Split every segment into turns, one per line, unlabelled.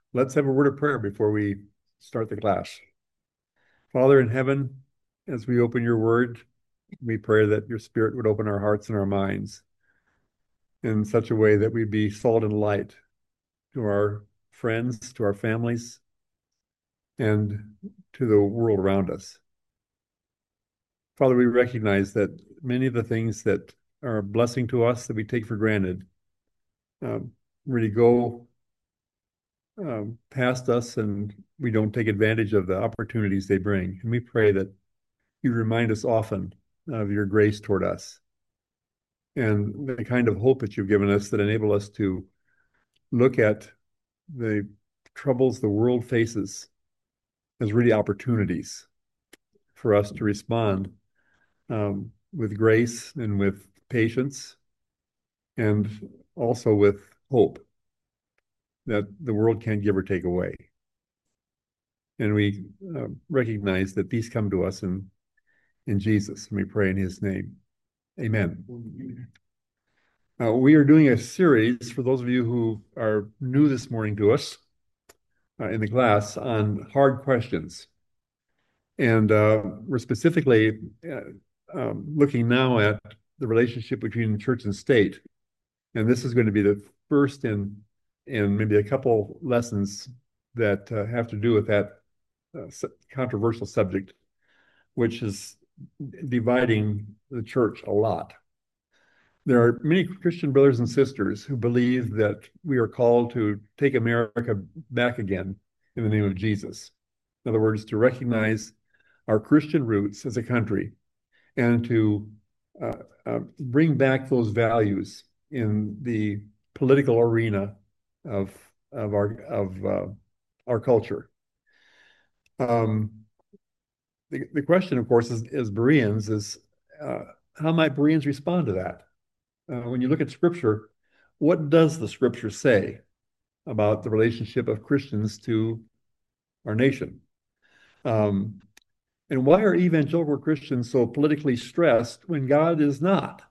Let's have a word of prayer before we start the class. Father in heaven, as we open your word, we pray that your spirit would open our hearts and our minds in such a way that we'd be salt and light to our friends, to our families, and to the world around us. Father, we recognize that many of the things that are a blessing to us that we take for granted um, really go past us and we don't take advantage of the opportunities they bring. And we pray that you remind us often of your grace toward us and the kind of hope that you've given us that enable us to look at the troubles the world faces as really opportunities for us to respond with grace and with patience and also with hope that the world can't give or take away. And we recognize that these come to us in Jesus, and we pray in his name. Amen. We are doing a series for those of you who are new this morning to us in the class on hard questions. And we're specifically looking now at the relationship between church and state. And this is going to be the first in maybe a couple lessons that have to do with that controversial subject, which is dividing the church a lot. There are many Christian brothers and sisters who believe that we are called to take America back again in the name of Jesus. In other words, to recognize our Christian roots as a country and to bring back those values in the political arena of our culture. Um, the question, of course, is Bereans is how might Bereans respond to that? When you look at Scripture, what does the Scripture say about the relationship of Christians to our nation? Um, and why are evangelical Christians so politically stressed when God is not?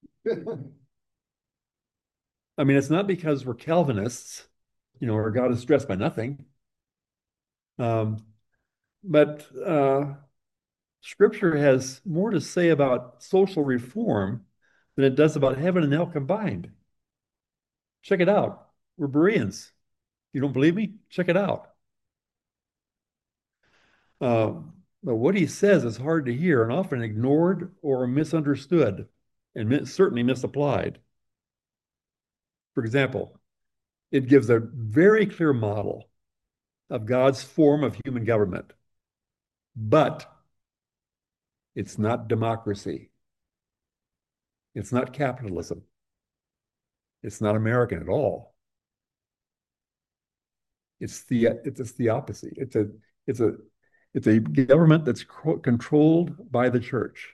I mean, it's not because we're Calvinists, or God is stressed by nothing. Um, but Scripture has more to say about social reform than it does about heaven and hell combined. Check it out. We're Bereans. You don't believe me? Check it out. But what he says is hard to hear and often ignored or misunderstood and certainly misapplied. For example, it gives a very clear model of God's form of human government, but it's not democracy. It's not capitalism. It's not American at all. It's the opposite. It's a it's a government that's controlled by the church.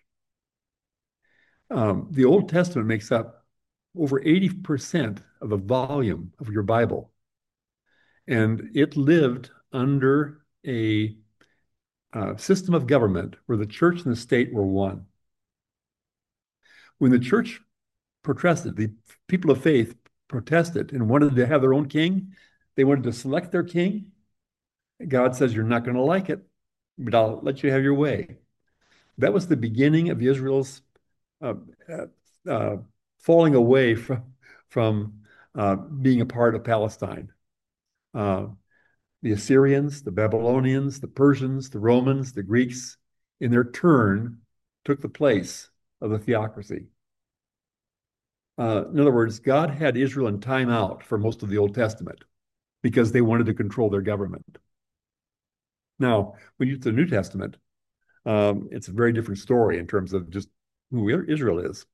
The Old Testament makes up over 80% of the volume of your Bible, and it lived under a system of government where the church and the state were one. When the church protested, the people of faith protested and wanted to have their own king, they wanted to select their king. God says, "You're not going to like it, but I'll let you have your way." That was the beginning of Israel's uh, uh, uh, falling away from being a part of Palestine. Uh, the Assyrians, the Babylonians, the Persians, the Romans, the Greeks, in their turn, took the place of the theocracy. In other words, God had Israel in timeout for most of the Old Testament because they wanted to control their government. Now, when you get to the New Testament, it's a very different story in terms of just who Israel is.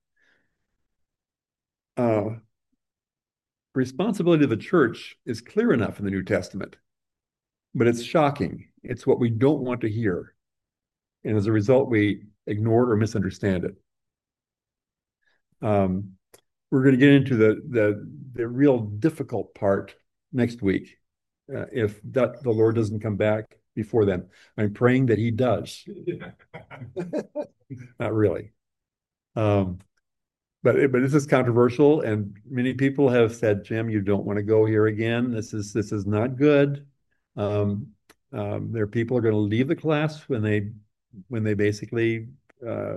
Uh, Responsibility of the church is clear enough in the New Testament, but it's shocking. It's what we don't want to hear. And as a result, we ignore it or misunderstand it. Um, we're going to get into the real difficult part next week, if the Lord doesn't come back before then. I'm praying that He does. Not really. Um, but this is controversial, and many people have said, Jim, you don't want to go here again. This is not good. Um, there are people who are going to leave the class when they basically uh,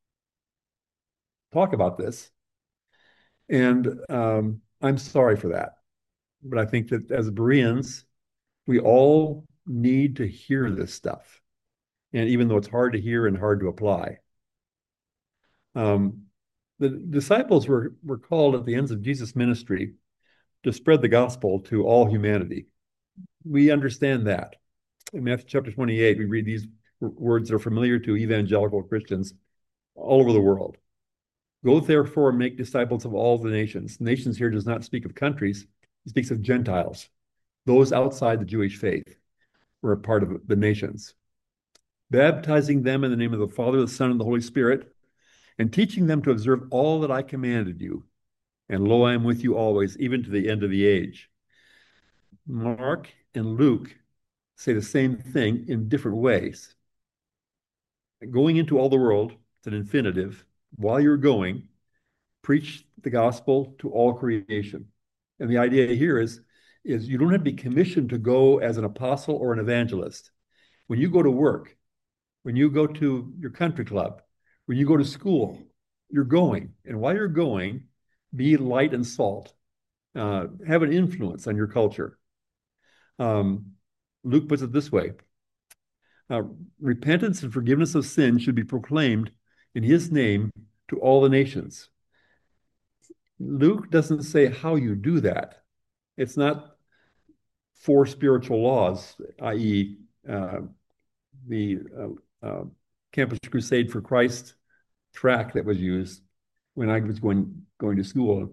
talk about this, and I'm sorry for that. But I think that as Bereans, we all need to hear this stuff, and even though it's hard to hear and hard to apply. Um, the disciples were called at the ends of Jesus' ministry to spread the gospel to all humanity. We understand that. In Matthew chapter 28, we read these words that are familiar to evangelical Christians all over the world. Go therefore and make disciples of all the nations. Nations here does not speak of countries, it speaks of Gentiles, those outside the Jewish faith were a part of the nations, baptizing them in the name of the Father, the Son, and the Holy Spirit, and teaching them to observe all that I commanded you. And lo, I am with you always, even to the end of the age. Mark and Luke say the same thing in different ways. Going into all the world, it's an infinitive. While you're going, preach the gospel to all creation. And the idea here is you don't have to be commissioned to go as an apostle or an evangelist. When you go to work, when you go to your country club, when you go to school, you're going. And while you're going, be light and salt. Have an influence on your culture. Um, Luke puts it this way: uh, repentance and forgiveness of sin should be proclaimed in his name to all the nations. Luke doesn't say how you do that. It's not four spiritual laws, i.e., the Campus Crusade for Christ track that was used when I was going to school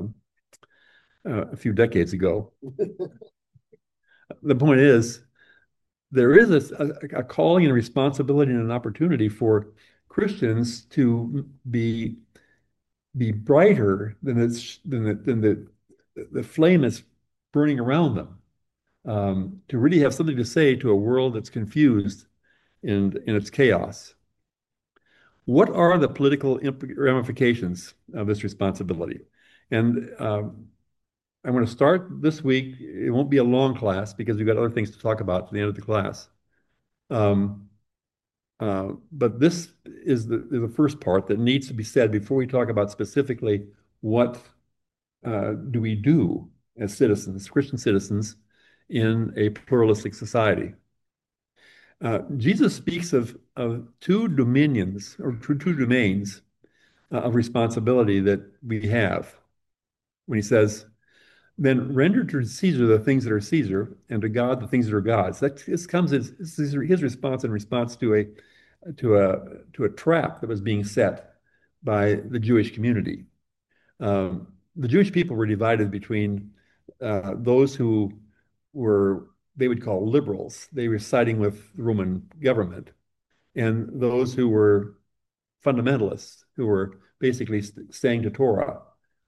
a few decades ago. The point is, there is a calling and a responsibility and an opportunity for Christians to be brighter than the flame that's burning around them. To really have something to say to a world that's confused in its chaos. What are the political ramifications of this responsibility? And I'm going to start this week. It won't be a long class because we've got other things to talk about at the end of the class. Um, but this is the first part that needs to be said before we talk about specifically what do we do as citizens, Christian citizens, in a pluralistic society. Jesus speaks of two dominions or two domains of responsibility that we have when he says, then render to Caesar the things that are Caesar, and to God the things that are God's. This comes as his response in response to a trap that was being set by the Jewish community. The Jewish people were divided between those who were they would call liberals. They were siding with the Roman government, and those who were fundamentalists, who were basically staying to Torah.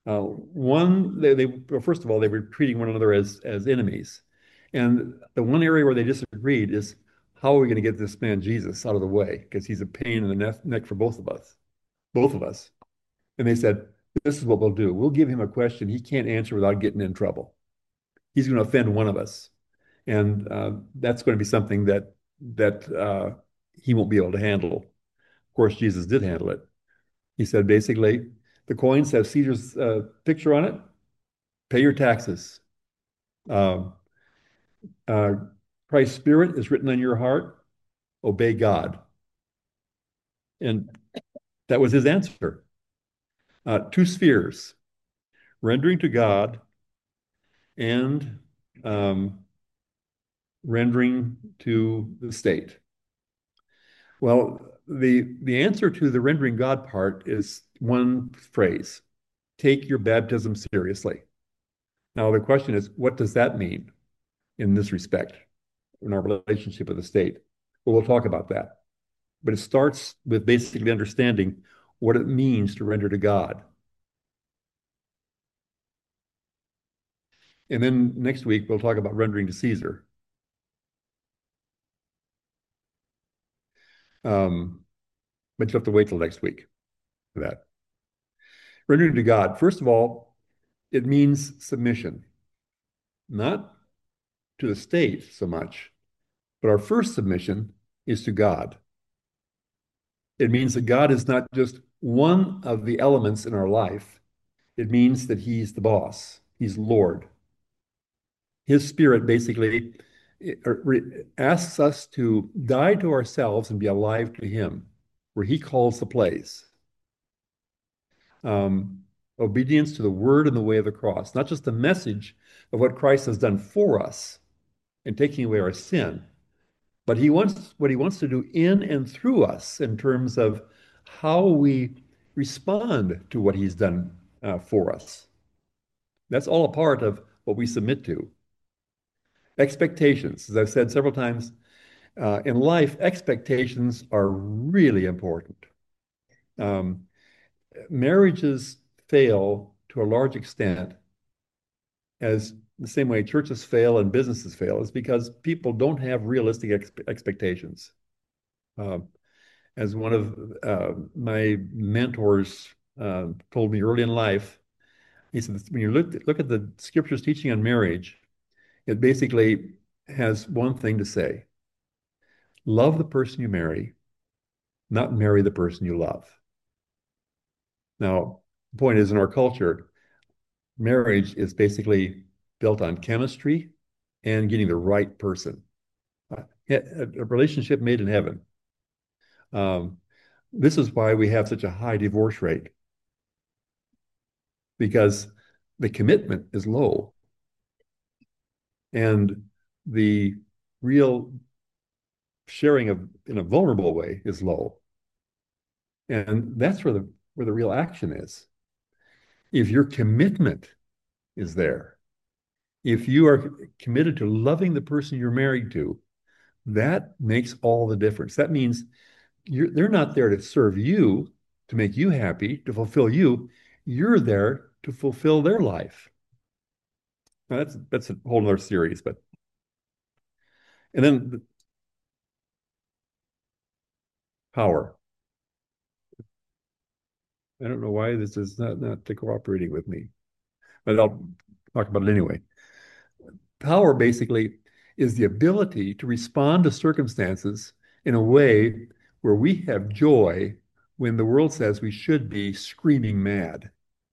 Well, first of all, they were treating one another as enemies. And the one area where they disagreed is how are we going to get this man Jesus out of the way? Because he's a pain in the neck for both of us. And they said, this is what we'll do. We'll give him a question he can't answer without getting in trouble. He's going to offend one of us. And that's going to be something that he won't be able to handle. Of course, Jesus did handle it. He said, basically, the coins have Caesar's picture on it. Pay your taxes. Um, uh, Christ's spirit is written on your heart. Obey God. And that was his answer. Two spheres, rendering to God and um, rendering to the state. Well, the answer to the rendering God part is one phrase: take your baptism seriously. Now the question is, what does that mean in this respect, in our relationship with the state? Well, we'll talk about that. But it starts with basically understanding what it means to render to God. And then next week, we'll talk about rendering to Caesar. Um, but you have to wait till next week for that. Surrendering to God, first of all, it means submission, not to the state so much, but our first submission is to God. It means that God is not just one of the elements in our life. It means that He's the boss, He's Lord. His Spirit basically asks us to die to ourselves and be alive to Him, where He calls the place. Um, Obedience to the word and the way of the cross, not just the message of what Christ has done for us in taking away our sin, but he wants what he wants to do in and through us in terms of how we respond to what he's done for us. That's all a part of what we submit to. Expectations, as I've said several times, in life, expectations are really important. Um, Marriages fail to a large extent as the same way churches fail and businesses fail is because people don't have realistic expectations. Uh, as one of my mentors told me early in life, he said, when you look at the scriptures teaching on marriage, it basically has one thing to say: love the person you marry, not marry the person you love. Now, the point is, in our culture, marriage is basically built on chemistry and getting the right person. A relationship made in heaven. Um, this is why we have such a high divorce rate, because the commitment is low and the real sharing of in a vulnerable way is low. And that's where the real action is. If your commitment is there, if you are committed to loving the person you're married to, that makes all the difference. That means they're not there to serve you, to make you happy, to fulfill you. You're there to fulfill their life. Now, that's a whole other series, but and then the power. I don't know why this is not cooperating with me, but I'll talk about it anyway. Power basically is the ability to respond to circumstances in a way where we have joy when the world says we should be screaming mad.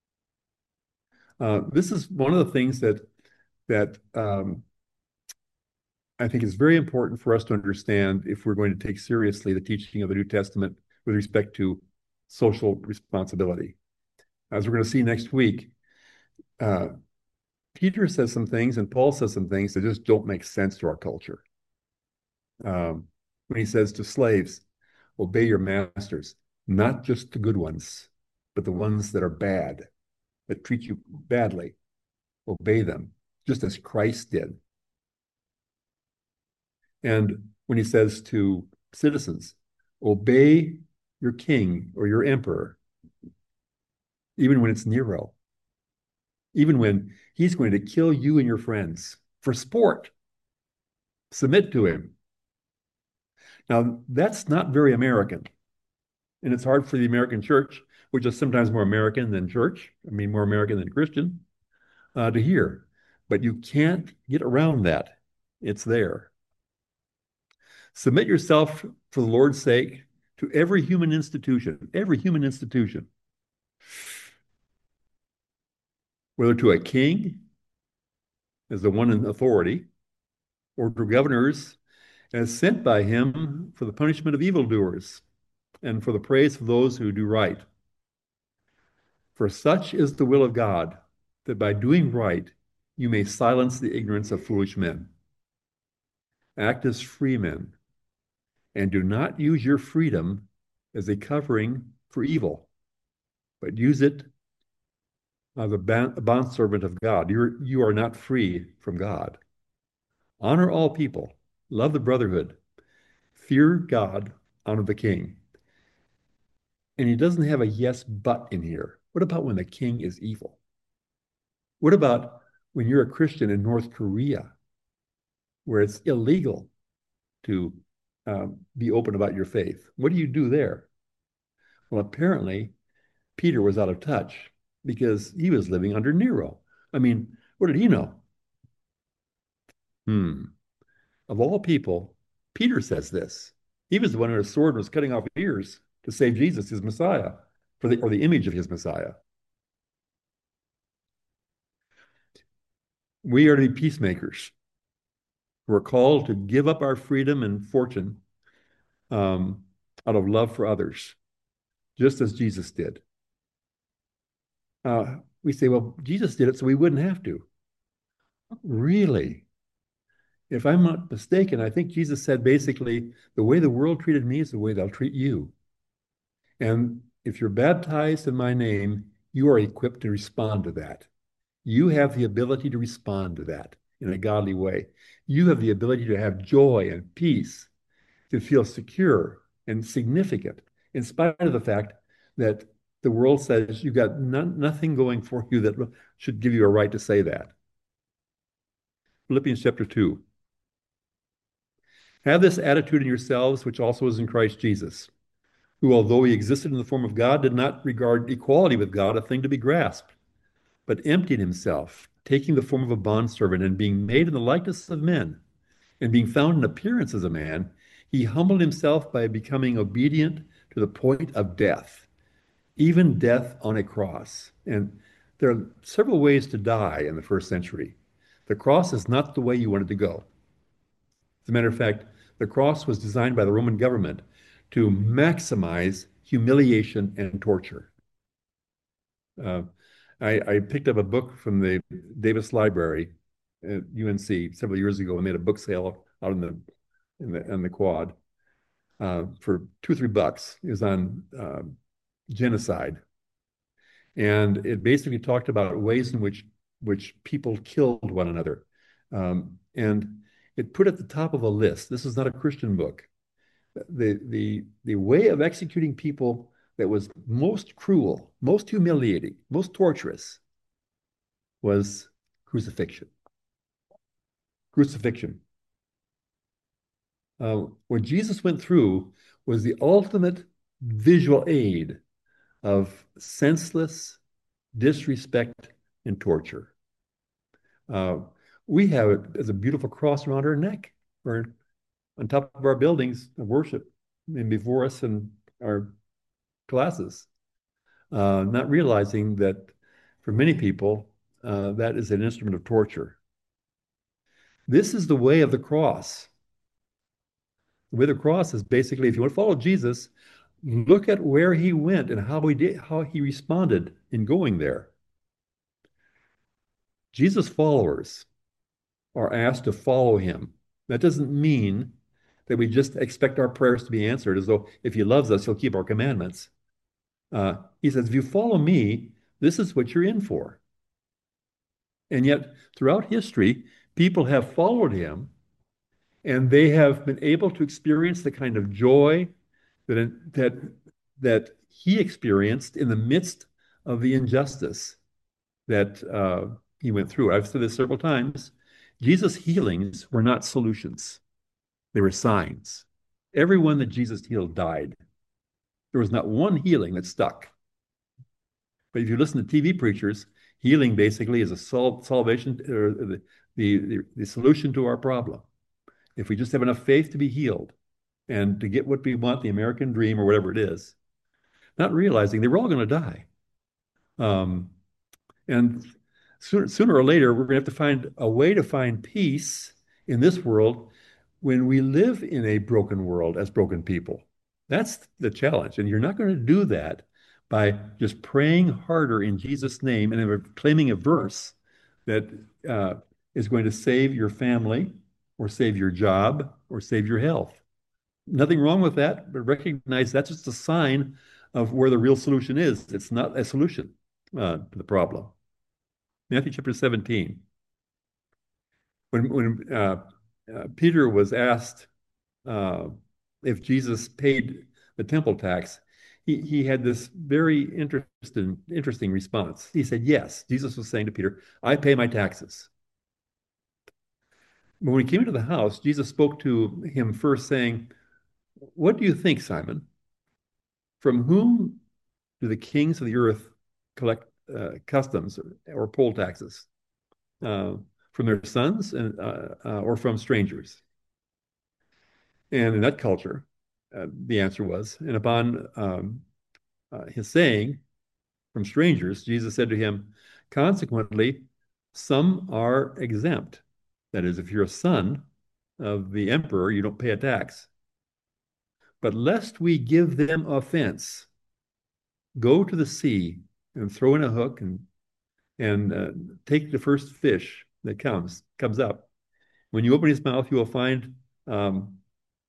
This is one of the things that I think is very important for us to understand if we're going to take seriously the teaching of the New Testament with respect to social responsibility. As we're going to see next week, uh, Peter says some things and Paul says some things that just don't make sense to our culture. When he says to slaves, obey your masters, not just the good ones, but the ones that are bad, that treat you badly. Obey them, just as Christ did. And when he says to citizens, obey your king or your emperor, even when it's Nero, even when he's going to kill you and your friends for sport, submit to him. Now, that's not very American. And it's hard for the American church, which is sometimes more American than church, I mean, more American than Christian, to hear. But you can't get around that. It's there. Submit yourself for the Lord's sake to every human institution, whether to a king as the one in authority, or to governors as sent by him for the punishment of evildoers and for the praise of those who do right. For such is the will of God, that by doing right you may silence the ignorance of foolish men. Act as free men, and do not use your freedom as a covering for evil, but use it as a bondservant of God. You are not free from God. Honor all people, love the brotherhood, fear God, honor the king. And he doesn't have a yes, but in here. What about when the king is evil? What about when you're a Christian in North Korea, where it's illegal to be open about your faith? What do you do there? Well, apparently, Peter was out of touch. because he was living under Nero. I mean, what did he know? Hmm. Of all people, Peter says this. He was the one who had a sword and was cutting off ears to save Jesus, his Messiah, or the image of his Messiah. We are to be peacemakers. We're called to give up our freedom and fortune um, out of love for others, just as Jesus did. We say, well, Jesus did it so we wouldn't have to. Really? If I'm not mistaken, I think Jesus said basically, the way the world treated me is the way they'll treat you. And if you're baptized in my name, you are equipped to respond to that. You have the ability to respond to that in a godly way. You have the ability to have joy and peace, to feel secure and significant, in spite of the fact that the world says you've got nothing going for you that should give you a right to say that. Philippians chapter 2. Have this attitude in yourselves, which also is in Christ Jesus, who, although he existed in the form of God, did not regard equality with God a thing to be grasped, but emptied himself, taking the form of a bondservant and being made in the likeness of men, and being found in appearance as a man, he humbled himself by becoming obedient to the point of death, even death on a cross. And there are several ways to die in the first century. The cross is not the way you wanted to go. As a matter of fact, the cross was designed by the Roman government to maximize humiliation and torture. Uh, I picked up a book from the Davis Library at UNC several years ago and made a book sale out in the quad for $2 or $3. It was on genocide, and it basically talked about ways in which people killed one another, and it put at the top of a list. This is not a Christian book. The way of executing people that was most cruel, most humiliating, most torturous was crucifixion. Crucifixion. What Jesus went through was the ultimate visual aid of senseless disrespect and torture. Uh, we have it as a beautiful cross around our neck or on top of our buildings of worship and before us in our classes, not realizing that for many people, that is an instrument of torture. This is the way of the cross. The way of the cross is basically, if you want to follow Jesus, look at where he went and how he responded in going there. Jesus' followers are asked to follow him. That doesn't mean that we just expect our prayers to be answered as though if he loves us, he'll keep our commandments. He says, if you follow me, this is what you're in for. And yet, throughout history, people have followed him and they have been able to experience the kind of joy that, that he experienced in the midst of the injustice that he went through. I've said this several times. Jesus' healings were not solutions, they were signs. Everyone that Jesus healed died. There was not one healing that stuck. But if you listen to TV preachers, healing basically is a salvation or the solution to our problem. If we just have enough faith to be healed and to get what we want, the American dream or whatever it is, not realizing they were all going to die. Um, and sooner or later, we're going to have to find a way to find peace in this world when we live in a broken world as broken people. That's the challenge. And you're not going to do that by just praying harder in Jesus' name and claiming a verse that uh, is going to save your family or save your job or save your health. Nothing wrong with that, but recognize that's just a sign of where the real solution is. It's not a solution to the problem. Matthew chapter 17. When Peter was asked uh, if Jesus paid the temple tax, he had this very interesting response. He said, yes. Jesus was saying to Peter, I pay my taxes. But when he came into the house, Jesus spoke to him first, saying, what do you think, Simon? From whom do the kings of the earth collect customs or poll taxes uh, from their sons or from strangers. And in that culture, the answer was, and upon his saying from strangers, Jesus said to him, consequently, some are exempt. That is, if you're a son of the emperor, you don't pay a tax. But lest we give them offense, go to the sea and throw in a hook and take the first fish that comes up. When you open his mouth, you will find um,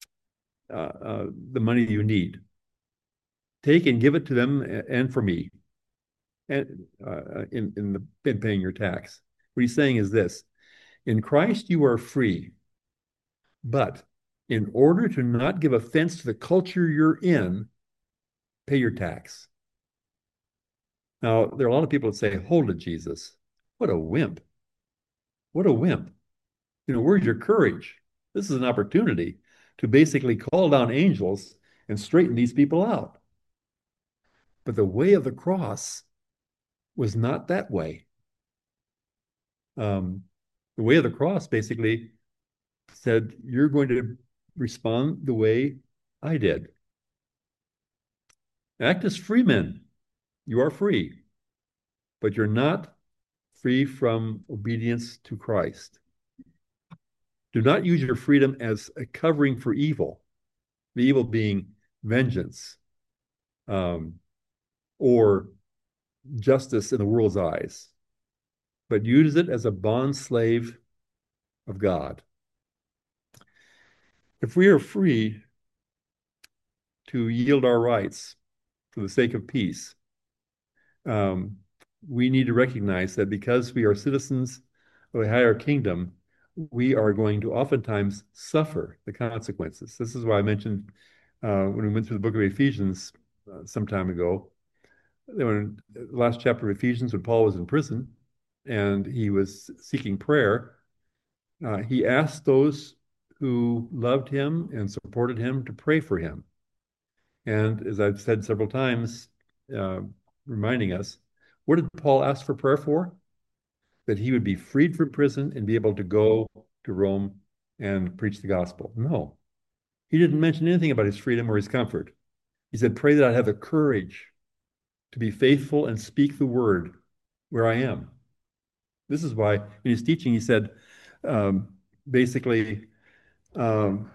the money you need. Take and give it to them and for me, and in paying your tax. What he's saying is this: in Christ you are free, but in order to not give offense to the culture you're in, pay your tax. Now, there are a lot of people that say, hold it, Jesus. What a wimp. What a wimp. Where's your courage? This is an opportunity to basically call down angels and straighten these people out. But the way of the cross was not that way. Um, the way of the cross basically said, you're going to respond the way I did. Act as free men. You are free, but you're not free from obedience to Christ. Do not use your freedom as a covering for evil, the evil being vengeance um, or justice in the world's eyes, but use it as a bond slave of God. If we are free to yield our rights for the sake of peace, um, we need to recognize that because we are citizens of a higher kingdom, we are going to oftentimes suffer the consequences. This is why I mentioned when we went through the book of Ephesians some time ago, when the last chapter of Ephesians, when Paul was in prison and he was seeking prayer, he asked those who loved him and supported him to pray for him. And as I've said several times, uh, reminding us, what did Paul ask for prayer for? That he would be freed from prison and be able to go to Rome and preach the gospel. No, he didn't mention anything about his freedom or his comfort. He said, pray that I have the courage to be faithful and speak the word where I am. This is why in his teaching he said, um, basically, um,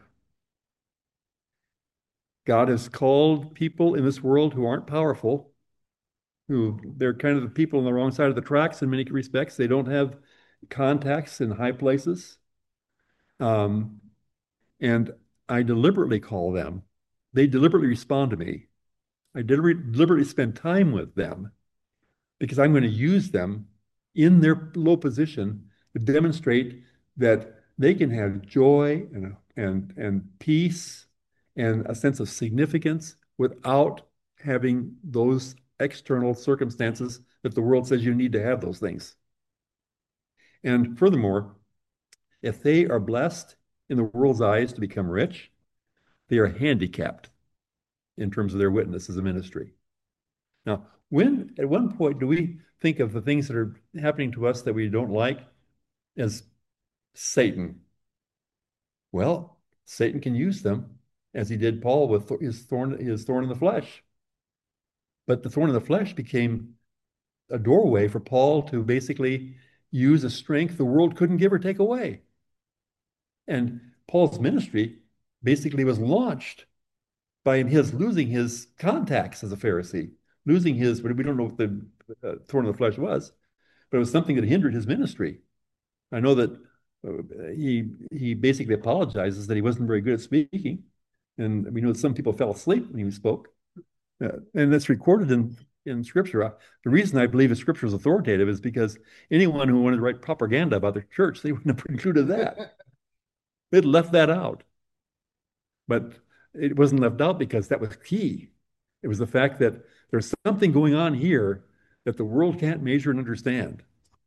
God has called people in this world who aren't powerful, who they're kind of the people on the wrong side of the tracks in many respects. They don't have contacts in high places. Um, and I deliberately call them. They deliberately respond to me. I deliberately spend time with them because I'm going to use them in their low position to demonstrate that they can have joy and peace and a sense of significance without having those external circumstances that the world says you need to have those things. And furthermore, if they are blessed in the world's eyes to become rich, they are handicapped in terms of their witness as a ministry. Now, when at one point do we think of the things that are happening to us that we don't like as Satan? Well, Satan can use them as he did Paul with his thorn in the flesh. But the thorn in the flesh became a doorway for Paul to basically use a strength the world couldn't give or take away. And Paul's ministry basically was launched by his losing his contacts as a Pharisee, losing his, we don't know what the thorn of the flesh was, but it was something that hindered his ministry. I know that he basically apologizes that he wasn't very good at speaking, and we know that some people fell asleep when he spoke, and that's recorded in Scripture. The reason I believe the Scripture is authoritative is because anyone who wanted to write propaganda about the church, they wouldn't have included that. They'd left that out. But it wasn't left out because that was key. It was the fact that there's something going on here that the world can't measure and understand.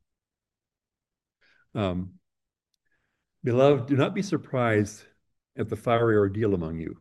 Um, Beloved, do not be surprised at the fiery ordeal among you,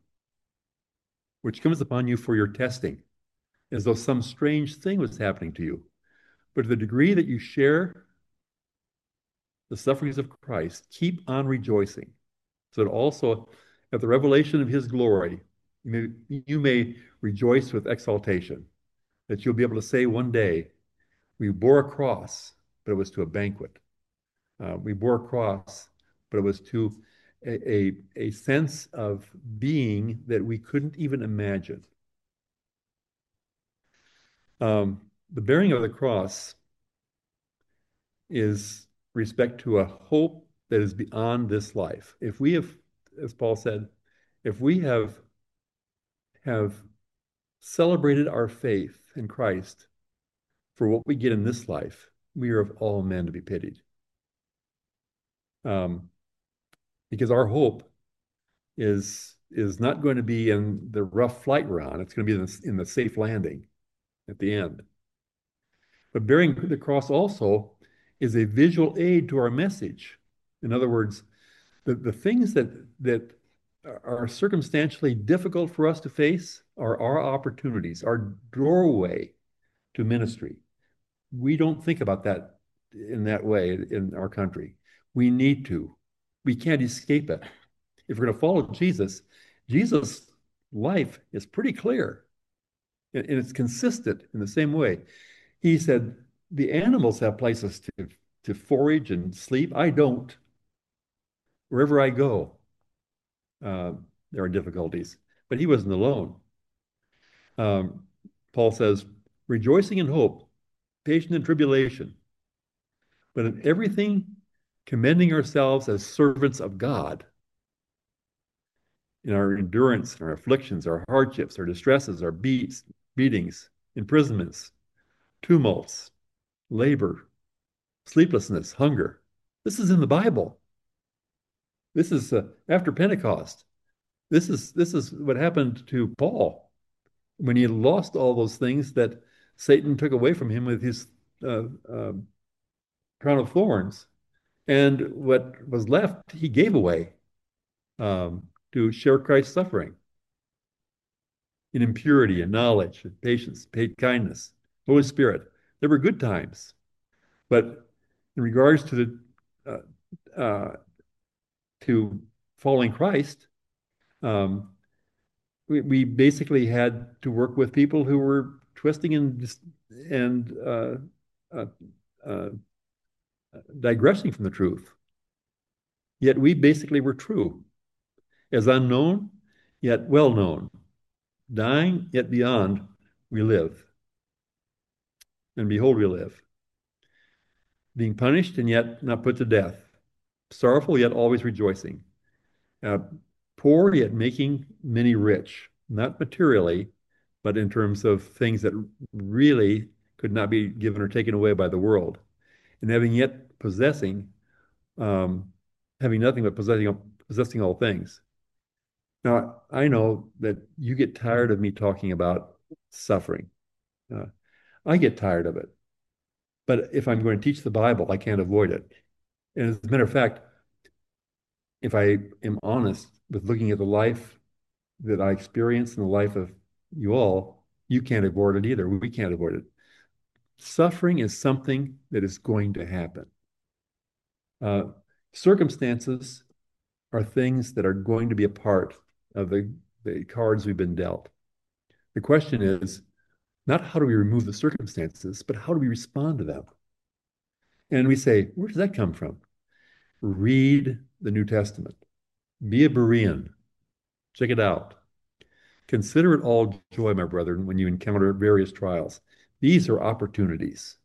which comes upon you for your testing, as though some strange thing was happening to you. But to the degree that you share the sufferings of Christ, keep on rejoicing. So that also at the revelation of his glory, you may rejoice with exaltation, that you'll be able to say one day, we bore a cross, but it was to a banquet. We bore a cross, but it was to a sense of being that we couldn't even imagine. The bearing of the cross is respect to a hope that is beyond this life. If we have, as Paul said, if we have celebrated our faith in Christ for what we get in this life, we are of all men to be pitied. Um, because our hope is not going to be in the rough flight we're on. It's going to be in the safe landing at the end. But bearing the cross also is a visual aid to our message. In other words, the things that are circumstantially difficult for us to face are our opportunities, our doorway to ministry. We don't think about that in that way in our country. We need to. We can't escape it. If we're going to follow Jesus, Jesus' life is pretty clear and it's consistent in the same way. He said, the animals have places to forage and sleep. I don't. Wherever I go, uh, there are difficulties. But he wasn't alone. Um, Paul says, rejoicing in hope, patient in tribulation, but in everything commending ourselves as servants of God in our endurance, our afflictions, our hardships, our distresses, our beatings, imprisonments, tumults, labor, sleeplessness, hunger. This is in the Bible. This is after Pentecost. This is what happened to Paul when he lost all those things that Satan took away from him with his uh, uh, crown of thorns, and what was left he gave away to share Christ's suffering in impurity and knowledge and patience, paid kindness, Holy Spirit. There were good times, but in regards to following Christ, um, we basically had to work with people who were twisting and uh, uh, digressing from the truth. Yet we basically were true, as unknown, yet well known, dying, yet beyond we live. And behold, we live, being punished and yet not put to death, sorrowful yet always rejoicing, uh, poor yet making many rich, not materially, but in terms of things that really could not be given or taken away by the world, and having yet um, having nothing but possessing all things. Now, I know that you get tired of me talking about suffering. Uh, I get tired of it. But if I'm going to teach the Bible, I can't avoid it. And as a matter of fact, if I am honest with looking at the life that I experienced in the life of you all, you can't avoid it either. We can't avoid it. Suffering is something that is going to happen. Uh, Circumstances are things that are going to be a part of the cards we've been dealt. The question is not how do we remove the circumstances, but how do we respond to them? And we say, where does that come from? Read the New Testament. Be a Berean. Check it out. Consider it all joy, my brethren, when you encounter various trials. These are opportunities.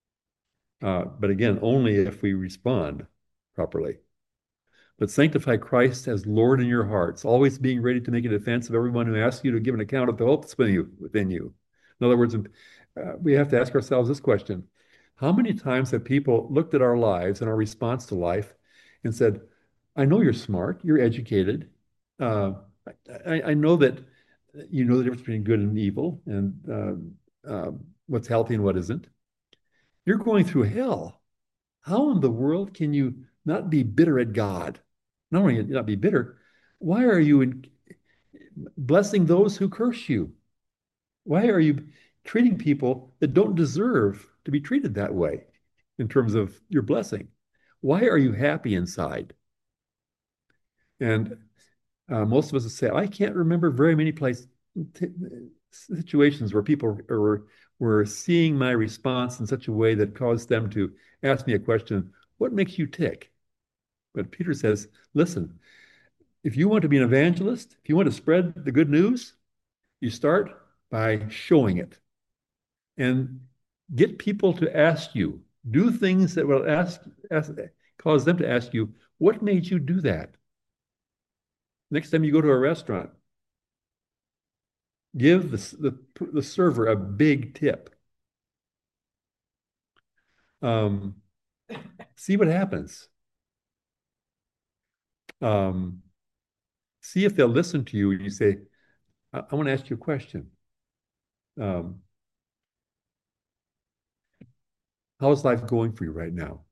But again, only if we respond properly. But sanctify Christ as Lord in your hearts, always being ready to make a defense of everyone who asks you to give an account of the hope that's within you. In other words, we have to ask ourselves this question. How many times have people looked at our lives and our response to life and said, I know you're smart, you're educated. Uh, I know that you know the difference between good and evil and what's healthy and what isn't. You're going through hell. How in the world can you not be bitter at God? Not only not be bitter, why are you blessing those who curse you? Why are you treating people that don't deserve to be treated that way in terms of your blessing. Why are you happy inside? And most of us would say, I can't remember very many t situations where people were seeing my response in such a way that caused them to ask me a question, what makes you tick? But Peter says, listen, if you want to be an evangelist, if you want to spread the good news, you start by showing it and get people to ask you, do things that will ask cause them to ask you, what made you do that? Next time you go to a restaurant, give the server a big tip. Um, see what happens. Um, see if they'll listen to you. You say, I want to ask you a question. Um, how's life going for you right now?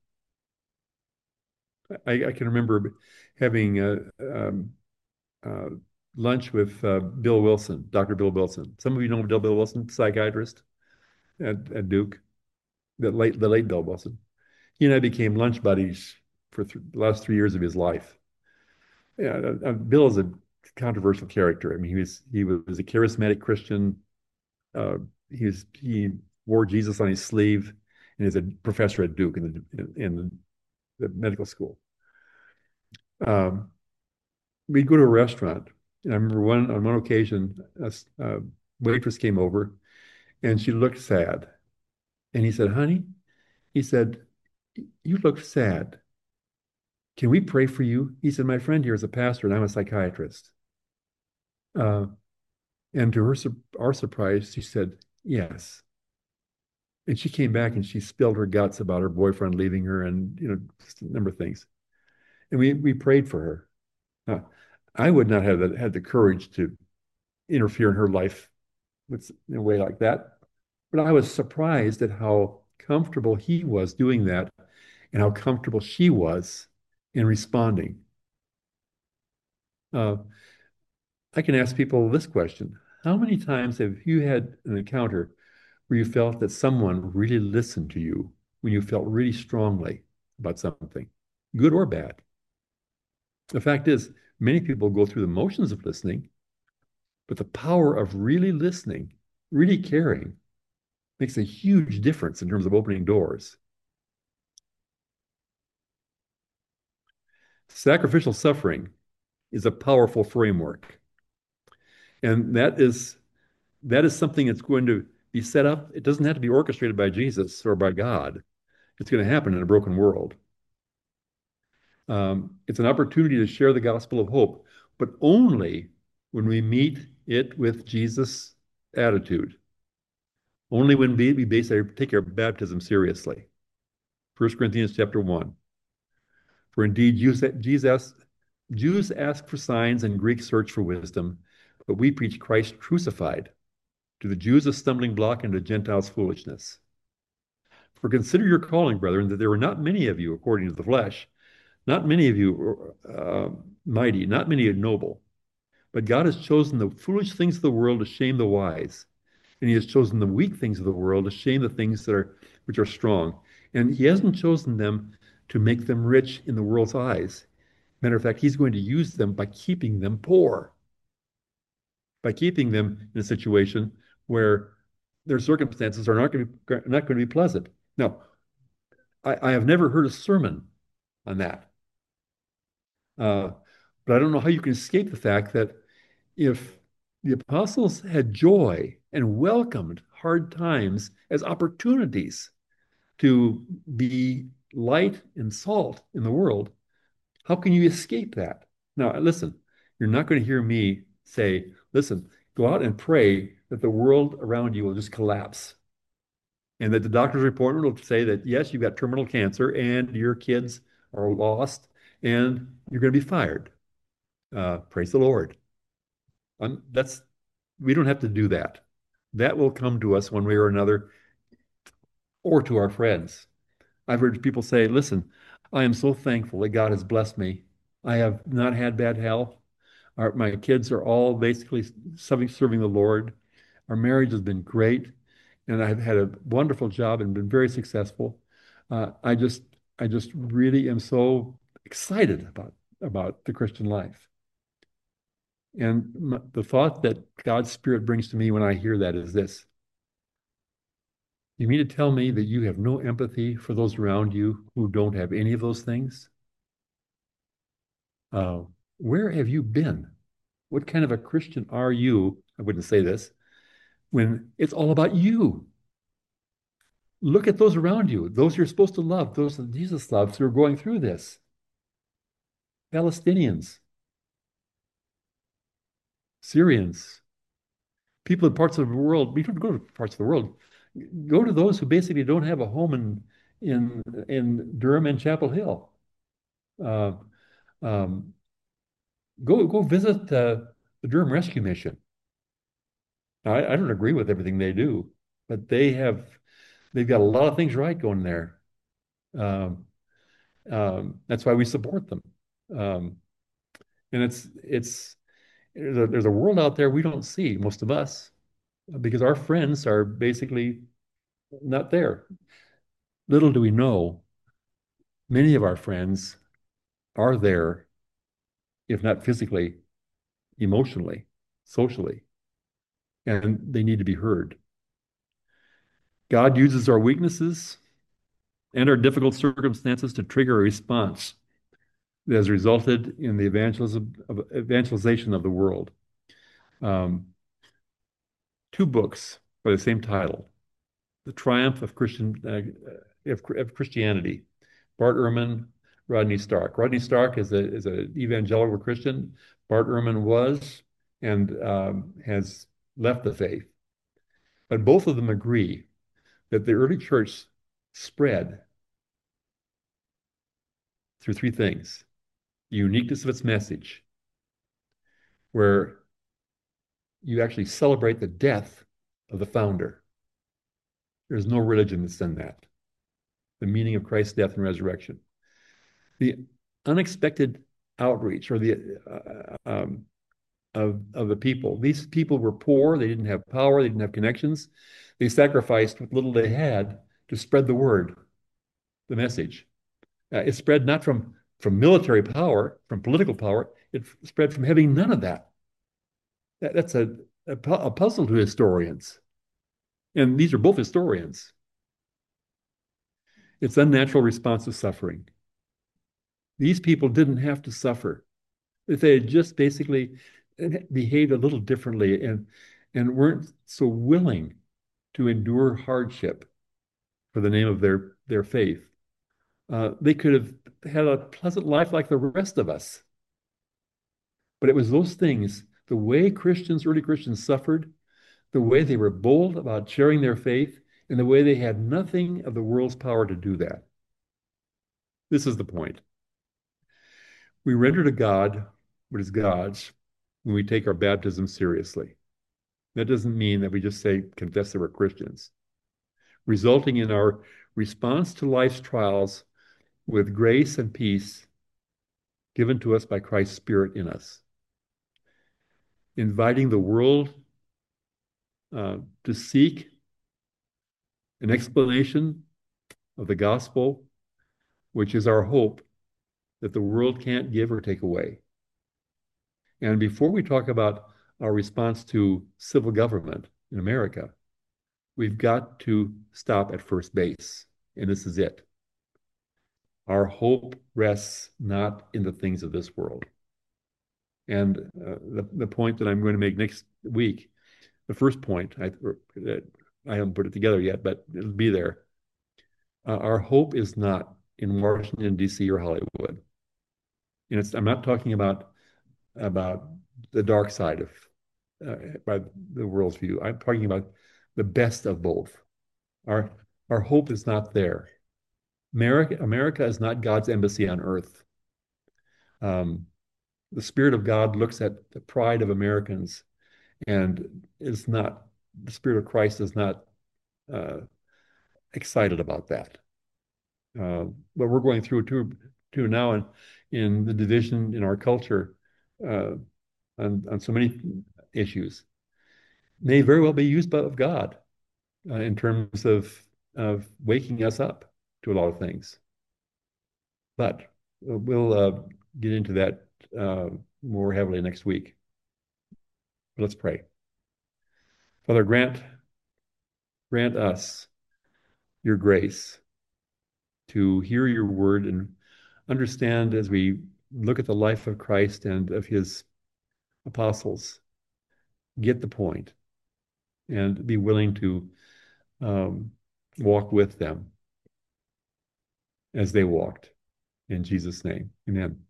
I can remember having uh, lunch with Bill Wilson, Dr. Bill Wilson. Some of you know Bill Wilson, psychiatrist at Duke, the late Bill Wilson. He and I became lunch buddies for the last 3 years of his life. Yeah, Bill is a controversial character. I mean, he was a charismatic Christian. Uh, he wore Jesus on his sleeve, and is a professor at Duke in the medical school. Um, we'd go to a restaurant, and I remember on one occasion, a waitress came over, and she looked sad, and he said, "Honey," he said, "you look sad. Can we pray for you?" He said, "My friend here is a pastor, and I'm a psychiatrist." Uh, and to our surprise, she said, "Yes." And she came back and she spilled her guts about her boyfriend leaving her, and just a number of things. And we prayed for her. Uh, I would not have had the courage to interfere in her life in a way like that. But I was surprised at how comfortable he was doing that and how comfortable she was in responding. Uh, I can ask people this question. How many times have you had an encounter where you felt that someone really listened to you when you felt really strongly about something, good or bad? The fact is, many people go through the motions of listening, but the power of really listening, really caring, makes a huge difference in terms of opening doors. Sacrificial suffering is a powerful framework. And that is something that's going to be set up. It doesn't have to be orchestrated by Jesus or by God. It's going to happen in a broken world. It's an opportunity to share the gospel of hope, but only when we meet it with Jesus' attitude. Only when we basically take our baptism seriously. 1 Corinthians chapter 1. For indeed, Jews ask for signs and Greeks search for wisdom, but we preach Christ crucified. To the Jews a stumbling block and to Gentiles foolishness. For consider your calling, brethren, that there were not many of you according to the flesh, not many of you mighty, not many noble. But God has chosen the foolish things of the world to shame the wise, and He has chosen the weak things of the world to shame the things which are strong. And He hasn't chosen them to make them rich in the world's eyes. Matter of fact, He's going to use them by keeping them poor, by keeping them in a situation where their circumstances are not going to be pleasant. Now, I have never heard a sermon on that. Uh, but I don't know how you can escape the fact that if the apostles had joy and welcomed hard times as opportunities to be light and salt in the world, how can you escape that? Now, listen, you're not going to hear me say, listen, go out and pray that the world around you will just collapse and that the doctor's report will say that, yes, you've got terminal cancer and your kids are lost and you're going to be fired. Praise the Lord. That's we don't have to do that. That will come to us one way or another, or to our friends. I've heard people say, listen, I am so thankful that God has blessed me. I have not had bad health. My kids are all basically serving the Lord. Our marriage has been great. and I've had a wonderful job and been very successful. Uh, I just, I just really am so excited about the Christian life. And the thought that God's Spirit brings to me when I hear that is this: you mean to tell me that you have no empathy for those around you who don't have any of those things? Uh, where have you been? What kind of a Christian are you? I wouldn't say this when it's all about you. Look at those around you, those you're supposed to love, those that Jesus loves who are going through this. Palestinians, Syrians, people in parts of the world. We don't go to parts of the world. Go to those who basically don't have a home in Durham and Chapel Hill. Uh, um, go visit the Durham Rescue Mission. Now, I don't agree with everything they do, but they've got a lot of things right going there. Um, that's why we support them. Um, and it's there's a world out there we don't see, most of us, because our friends are basically not there. Little do we know, many of our friends are there, if not physically, emotionally, socially, and they need to be heard. God uses our weaknesses and our difficult circumstances to trigger a response that has resulted in the evangelization of the world. Um, two books by the same title: The Triumph of Christianity. Bart Ehrman, Rodney Stark. Rodney Stark is an evangelical Christian. Bart Ehrman was and has left the faith. But both of them agree that the early church spread through three things: the uniqueness of its message, where you actually celebrate the death of the founder. There's no religion that's done that. The meaning of Christ's death and resurrection. The unexpected outreach or the of the people. These people were poor. They didn't have power. They didn't have connections. They sacrificed what little they had to spread the word, the message. It spread not from military power, from political power. It spread from having none of that. That's a puzzle to historians, and these are both historians. It's unnatural response to suffering. These people didn't have to suffer. If they had just basically behaved a little differently and weren't so willing to endure hardship for the name of their faith, they could have had a pleasant life like the rest of us. But it was those things, the way early Christians suffered, the way they were bold about sharing their faith, and the way they had nothing of the world's power to do that. This is the point. We render to God what is God's when we take our baptism seriously. That doesn't mean that we just say, confess that we're Christians, resulting in our response to life's trials with grace and peace given to us by Christ's Spirit in us, inviting the world to seek an explanation of the gospel, which is our hope that the world can't give or take away. And before we talk about our response to civil government in America, we've got to stop at first base. And this is it. Our hope rests not in the things of this world. And the point that I'm going to make next week, the first point, I haven't put it together yet, but it'll be there. Our hope is not in Washington, D.C. or Hollywood. And I'm not talking about the dark side of by the world's view. I'm talking about the best of both. Our our hope is not there. America is not God's embassy on earth. Um, the Spirit of God looks at the pride of Americans and is not, the Spirit of Christ is not uh, excited about that. What we're going through to now in the division in our culture uh, on so many issues may very well be used of God. in terms of waking us up to a lot of things. But we'll get into that more heavily next week. Let's pray. Father, grant us your grace to hear your word and understand as we look at the life of Christ and of his apostles, get the point and be willing to um, walk with them as they walked. In Jesus' name, amen.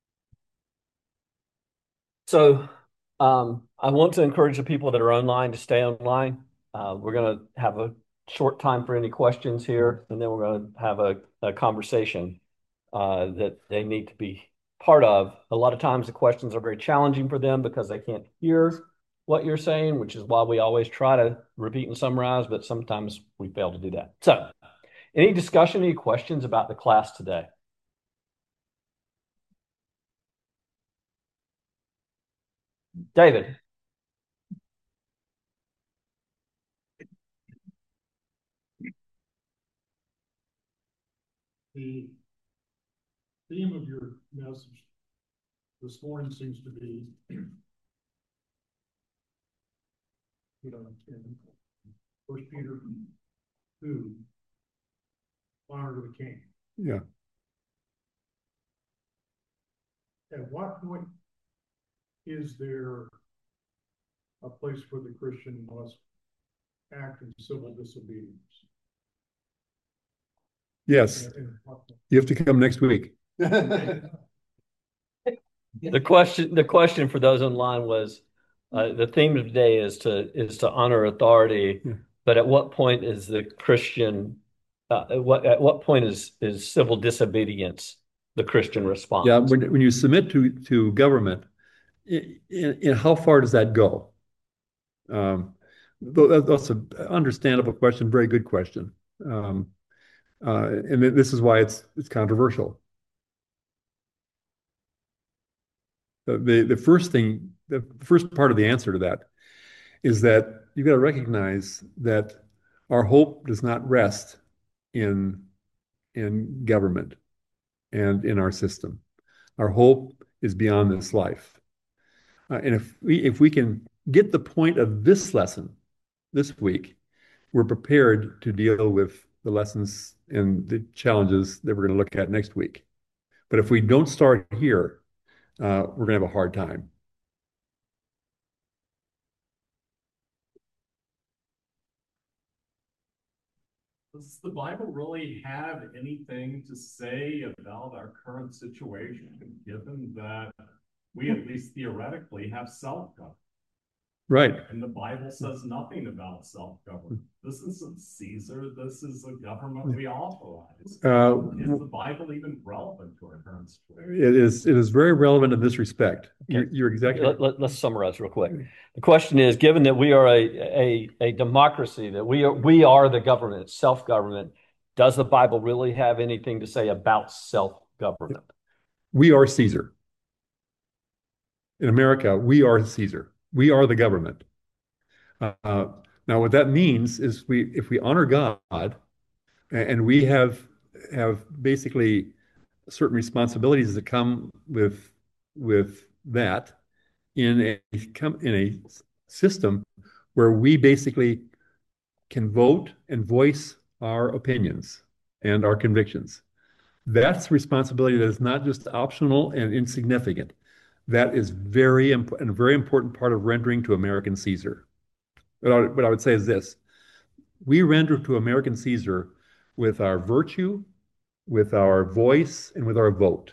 So I want to encourage the people that are online to stay online. We're going to have a short time for any questions here, and then we're going to have a conversation that they need to be part of. A lot of times the questions are very challenging for them because they can't hear what you're saying, which is why we always try to repeat and summarize, but sometimes we fail to do that. So, any discussion, any questions about the class today? David.
The theme of your message this morning seems to be, in First Peter 2, honor to the king.
Yeah.
At what point is there a place where the Christian must act in civil disobedience?
Yes. You have to come next week.
The question for those online was the theme of today is to honor authority,
Yeah.
but at what point is the Christian at what point is civil disobedience the Christian response?
Yeah, when you submit to government, in how far does that go? That's an understandable question, very good question. And this is why it's controversial. The first part of the answer to that is that you've got to recognize that our hope does not rest in in government and in our system. Our hope is beyond this life. And if we can get the point of this lesson this week, we're prepared to deal with the lessons and the challenges that we're going to look at next week. But if we don't start here, we're going to have a hard time.
Does the Bible really have anything to say about our current situation, given that we, at least theoretically, have self-government?
Right.
And the Bible says nothing about self-government. This isn't Caesar. This is a government we authorize. Is the Bible even relevant to our current situation?
It is very relevant in this respect.
Okay.
You're exactly right.
Let's summarize real quick. The question is, given that we are a democracy, that we are the government, self-government, does the Bible really have anything to say about self-government?
We are Caesar. In America, we are Caesar. We are the government. Now, what that means is if we honor God and we have basically certain responsibilities that come with that in a system where we basically can vote and voice our opinions and our convictions. That's responsibility that is not just optional and insignificant. That is a very important part of rendering to American Caesar. What I would say is this: we render to American Caesar with our virtue, with our voice, and with our vote.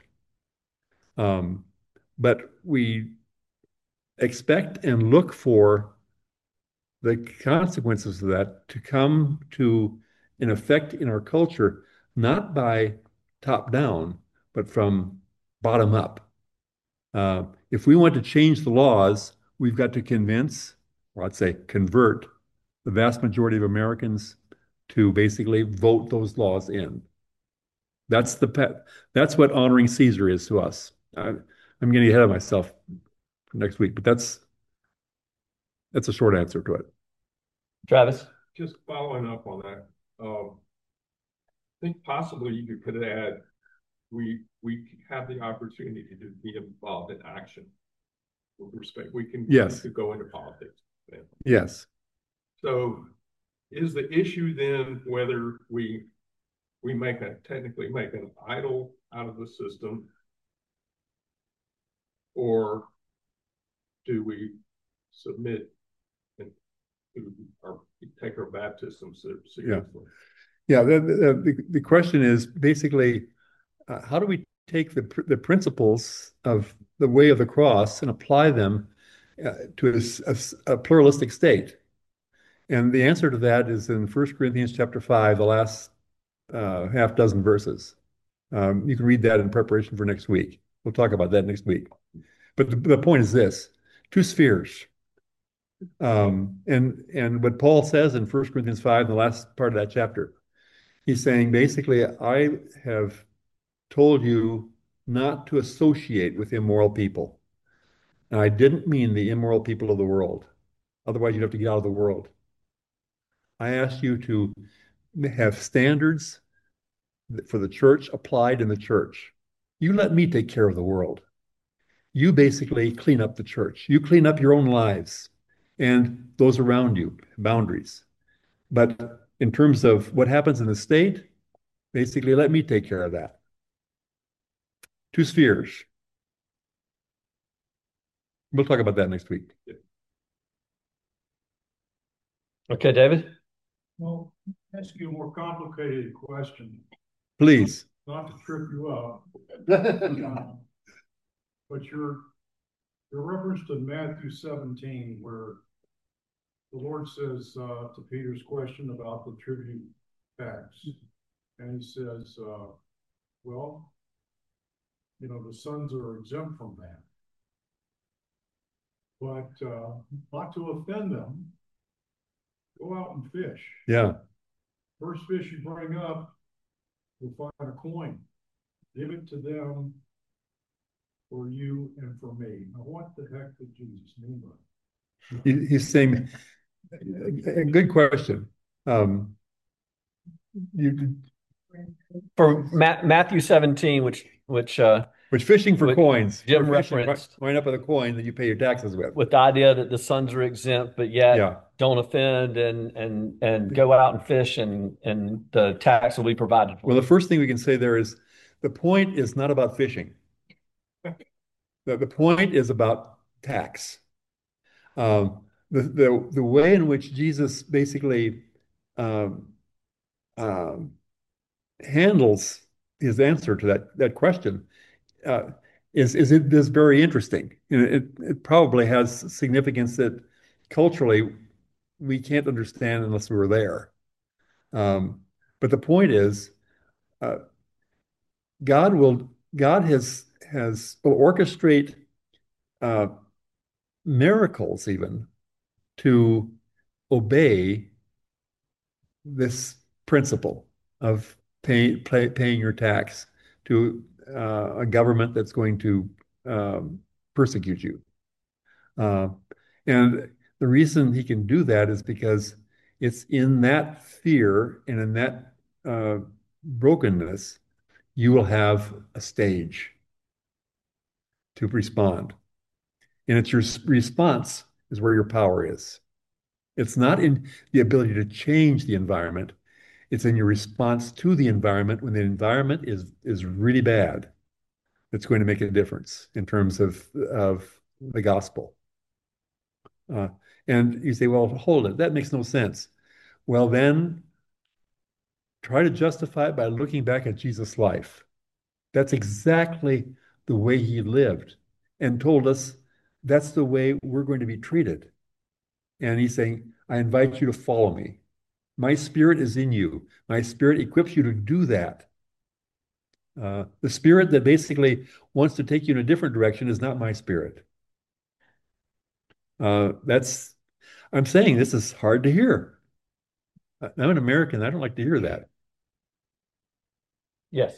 But we expect and look for the consequences of that to come to an effect in our culture, not by top down, but from bottom up. If we want to change the laws, we've got to convince, or I'd say convert, the vast majority of Americans to basically vote those laws in. That's what honoring Caesar is to us. I'm getting ahead of myself for next week, but that's a short answer to it.
Travis?
just following up on that, I think possibly you could add, we have the opportunity to be involved in action with respect. We
Yes.
could go into politics.
Yes.
So is the issue then whether we technically make an idol out of the system, or do we submit and or take our baptism seriously?
Yeah. The question is basically, how do we take the principles of the way of the cross and apply them to a pluralistic state? And the answer to that is in 1 Corinthians chapter 5, the last half dozen verses. You can read that in preparation for next week. We'll talk about that next week. But the point is this: two spheres. And what Paul says in 1 Corinthians 5, the last part of that chapter, he's saying basically, I have told you not to associate with immoral people. And I didn't mean the immoral people of the world. Otherwise, you'd have to get out of the world. I asked you to have standards for the church applied in the church. You let me take care of the world. You basically clean up the church. You clean up your own lives and those around you, boundaries. But in terms of what happens in the state, basically let me take care of that. Two spheres. We'll talk about that next week.
Okay, David?
Well, ask you a more complicated question,
Please.
not to trip you up. But your reference to Matthew 17, where the Lord says to Peter's question about the tribute tax, and he says, well, the sons are exempt from that. But not to offend them, go out and fish.
Yeah.
First fish you bring up, you'll find a coin. Give it to them for you and for me. Now, what the heck did Jesus mean by that?
He's saying, a good question. You,
For Matthew 17, which
fishing for coins.
Jim
We're fishing,
referenced.
wind up with a coin that you pay your taxes with
the idea that the sons are exempt, but yet
Yeah.
don't offend and go out and fish, and the tax will be provided for.
Well, the first thing we can say there is the point is not about fishing. The point is about tax. The way in which Jesus basically um, um, handles his answer to that question uh, is very interesting. It probably has significance that culturally we can't understand unless we were there. But the point is, uh, God will orchestrate uh, miracles even to obey this principle of paying your tax to a government that's going to persecute you. Uh, and the reason he can do that is because it's in that fear and in that brokenness, you will have a stage to respond. And it's your response is where your power is. It's not in the ability to change the environment. It's in your response to the environment when the environment is really bad. That's going to make a difference in terms of the gospel. And you say, well, hold it, that makes no sense. Well, then try to justify it by looking back at Jesus' life. That's exactly the way he lived and told us that's the way we're going to be treated. And he's saying, I invite you to follow me. My spirit is in you. My spirit equips you to do that. The spirit that basically wants to take you in a different direction is not my spirit. I'm saying this is hard to hear. I'm an American. I don't like to hear that.
Yes.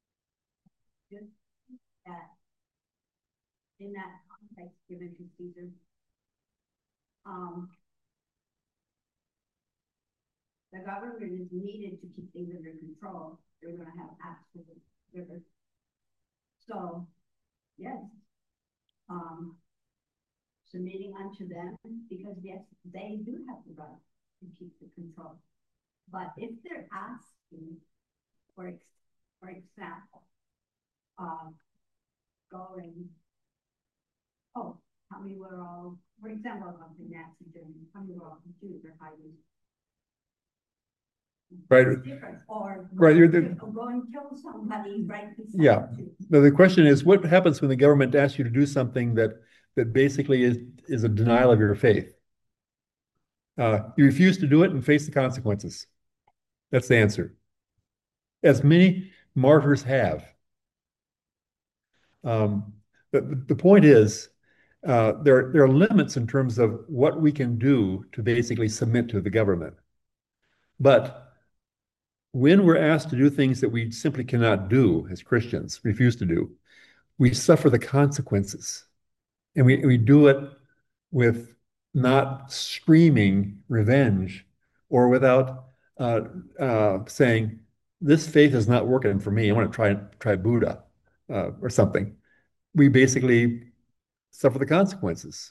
That in that context given to Caesar, the government is needed to keep things under control, they're gonna have absolute rigor. So, yes, submitting unto them, because yes, they do have the right to keep the control. But if they're asking, for example, going, oh, how many were all, for example, of the Nazi Germany, how many were all Jews or hiding?
Right.
Different, or
Right,
go and kill somebody right beside
Yeah.
you.
Now, the question is, what happens when the government asks you to do something that basically is a denial of your faith? You refuse to do it and face the consequences. That's the answer. As many martyrs have. The point is, there are limits in terms of what we can do to basically submit to the government. But when we're asked to do things that we simply cannot do as Christians, refuse to do, we suffer the consequences. And we do it with not screaming revenge or without saying, this faith is not working for me. I want to try Buddha or something. We basically suffer the consequences.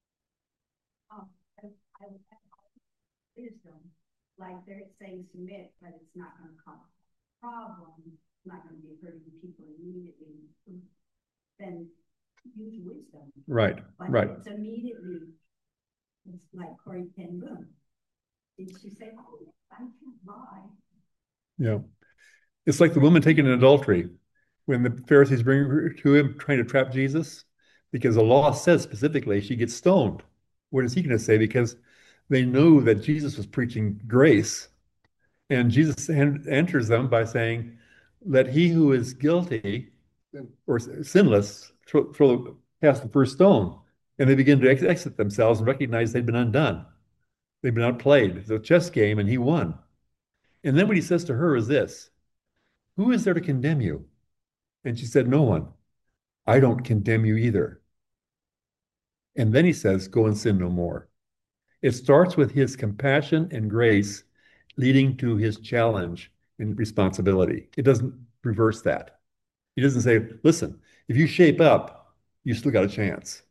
I would have wisdom, like they're saying submit, but it's not going to cause a problem. It's not going to be hurting people immediately. Then use wisdom.
Right,
but
right.
It's immediately, it's like Corrie ten Boom. Did she say, oh, I can't lie?
Yeah. It's like the woman taken in adultery when the Pharisees bring her to him trying to trap Jesus, because the law says specifically she gets stoned. What is he going to say? Because they knew that Jesus was preaching grace. And Jesus answers them by saying, let he who is guilty or sinless cast the first stone. And they begin to exit themselves and recognize they'd been undone. They've been outplayed. It's a chess game, and he won. And then what he says to her is this: who is there to condemn you? And she said, no one. I don't condemn you either. And then he says, go and sin no more. It starts with his compassion and grace leading to his challenge and responsibility. It doesn't reverse that. He doesn't say, listen, if you shape up, you still got a chance.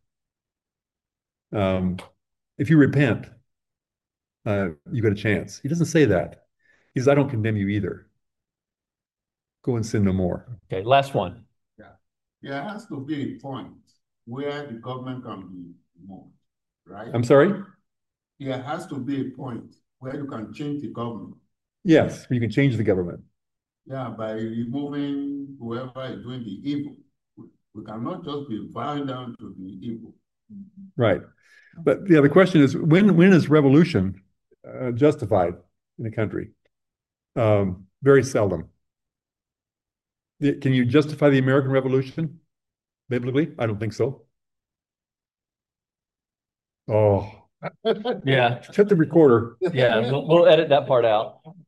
If you repent, you got a chance. He doesn't say that. He says, I don't condemn you either. Go and sin no more.
Okay, last one.
Yeah. There has to be a point where the government can be moved, right?
I'm sorry?
There has to be a point where you can change the government.
Yes, you can change the government.
Yeah, by removing whoever is doing the evil. We cannot just be bowing down to the evil.
Right. But yeah, the question is, when is revolution justified in a country? Very seldom. Can you justify the American Revolution biblically? I don't think so. Oh,
Yeah,
shut the recorder.
yeah, we'll edit that part out.